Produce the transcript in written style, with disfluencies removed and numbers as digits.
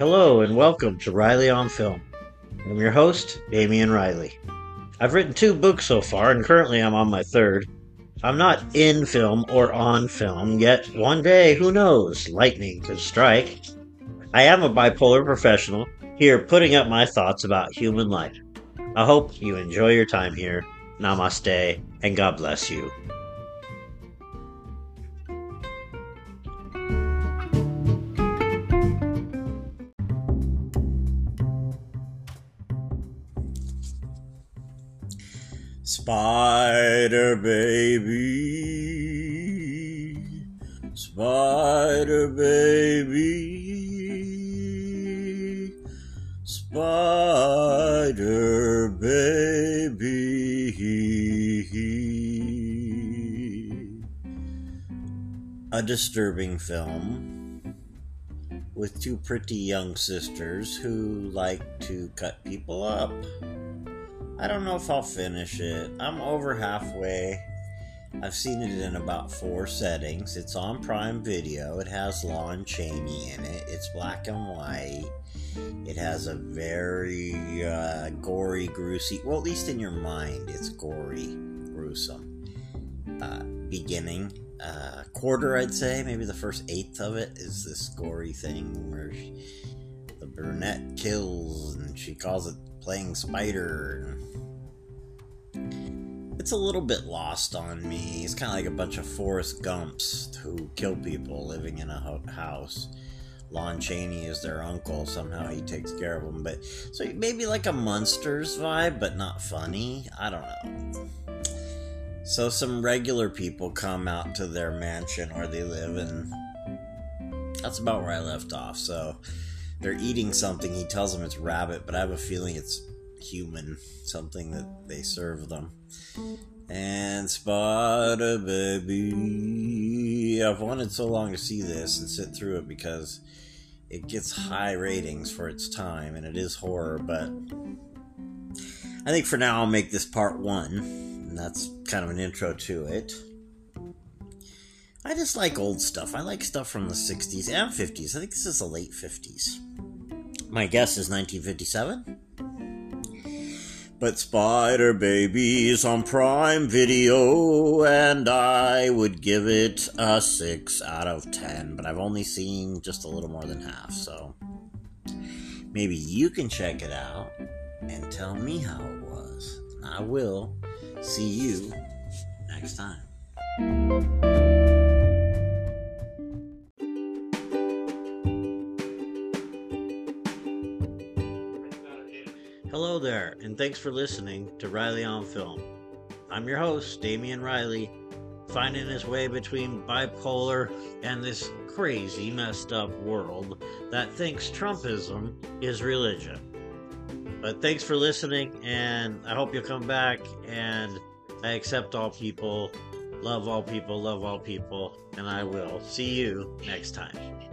Hello and welcome to Riley on Film. I'm your host, Damian Riley. I've written 2 books so far, and currently I'm on my 3rd. I'm not in film or on film, yet one day, who knows, lightning could strike. I am a bipolar professional, here putting up my thoughts about human life. I hope you enjoy your time here. Namaste, and God bless you. Spider baby, spider baby, spider baby. A disturbing film with 2 pretty young sisters who like to cut people up. I don't know if I'll finish it. I'm over halfway. I've seen it in about 4 settings. It's on Prime Video. It has Lon Chaney in it. It's black and white. It has a very gory, gruesome, well, at least in your mind, it's gory, gruesome beginning. Quarter, I'd say. Maybe the first 1/8 of it is this gory thing where the brunette kills and she calls it playing spider. It's a little bit lost on me. It's kind of like a bunch of Forrest Gumps who kill people living in a house. Lon Chaney is their uncle. Somehow he takes care of them. But so maybe like a Munsters vibe, but not funny. I don't know. So some regular people come out to their mansion where they live, and that's about where I left off. So they're eating something. He tells them it's rabbit, but I have a feeling it's human, something that they serve them. And Spider Baby, I've wanted so long to see this and sit through it because it gets high ratings for its time, and it is horror, but I think for now I'll make this part 1, and that's kind of an intro to it. I just like old stuff. I like stuff from the 60s and 50s. I think this is the late 50s. My guess is 1957. But Spider Baby is on Prime Video, and I would give it a 6 out of 10. But I've only seen just a little more than half, so maybe you can check it out and tell me how it was. I will see you next time. Hello there, and thanks for listening to Riley on Film. I'm your host, Damian Riley, finding his way between bipolar and this crazy, messed up world that thinks Trumpism is religion. But thanks for listening, and I hope you'll come back, and I accept all people, love all people, and I will see you next time.